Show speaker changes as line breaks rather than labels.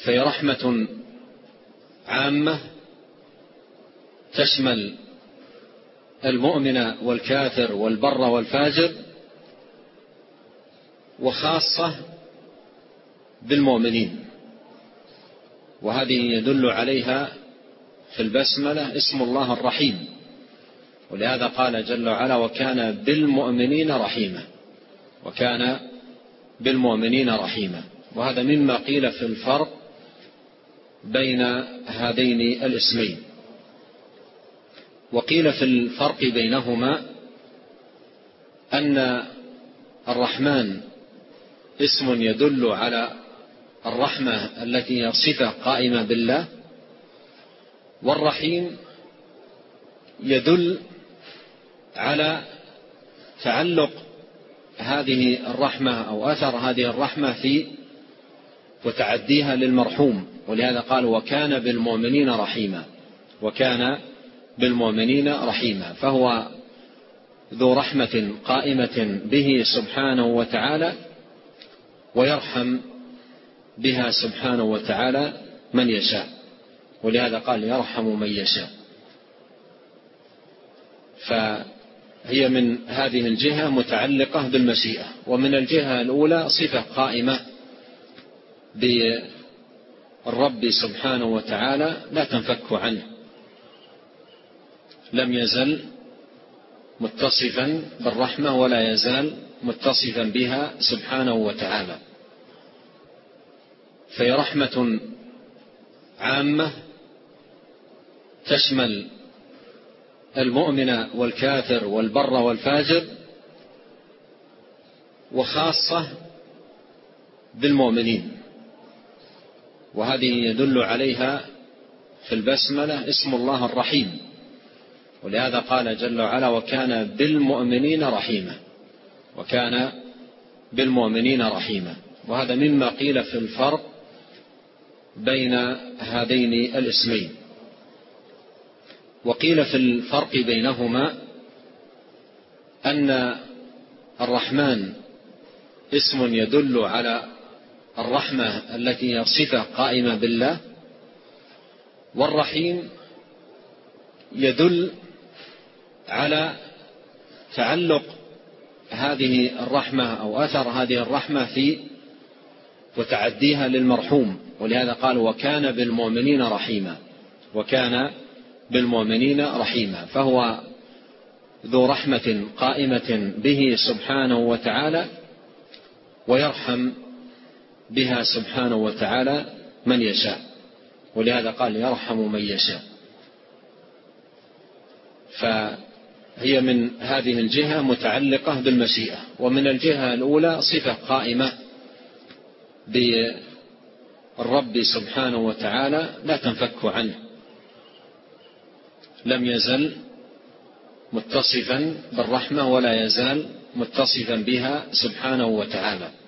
فهي رحمة عامة تشمل المؤمن والكافر والبر والفاجر، وخاصة بالمؤمنين، وهذه يدل عليها في البسملة اسم الله الرحيم، ولهذا قال جل وعلا: وكان بالمؤمنين رحيما. وكان بالمؤمنين رحيما. وهذا مما قيل في الفرق بين هذين الاسمين. وقيل في الفرق بينهما أن الرحمن اسم يدل على الرحمة التي هي صفة قائمة بالله، والرحيم يدل على تعلق هذه الرحمة أو أثر هذه الرحمة في وتعديها للمرحوم، ولهذا قال: وكان بالمؤمنين رحيما. وكان بالمؤمنين رحيما، فهو ذو رحمة قائمة به سبحانه وتعالى، ويرحم بها سبحانه وتعالى من يشاء، ولهذا قال: يرحم من يشاء. فهي من هذه الجهة متعلقة بالمشيئة، ومن الجهة الأولى صفة قائمة بالرب سبحانه وتعالى لا تنفك عنه، لم يزل متصفا بالرحمة ولا يزال متصفا بها سبحانه وتعالى. فهي رحمة عامة تشمل المؤمن والكافر والبر والفاجر، وخاصة بالمؤمنين، وهذه يدل عليها في البسملة اسم الله الرحيم، ولهذا قال جل وعلا: وكان بالمؤمنين رحيما. وكان بالمؤمنين رحيما. وهذا مما قيل في الفرق بين هذين الاسمين. وقيل في الفرق بينهما أن الرحمن اسم يدل على الرحمة التي هي صفة قائمة بالله، والرحيم يدل على تعلق هذه الرحمة أو أثر هذه الرحمة في وتعديها للمرحوم، ولهذا قال: وكان بالمؤمنين رحيما. وكان بالمؤمنين رحيما، فهو ذو رحمة قائمة به سبحانه وتعالى، ويرحم بها سبحانه وتعالى من يشاء، ولهذا قال: يرحم من يشاء. فهي من هذه الجهة متعلقة بالمشيئة، ومن الجهة الأولى صفة قائمة بالرب سبحانه وتعالى لا تنفك عنه، لم يزل متصفا بالرحمة ولا يزال متصفا بها سبحانه وتعالى.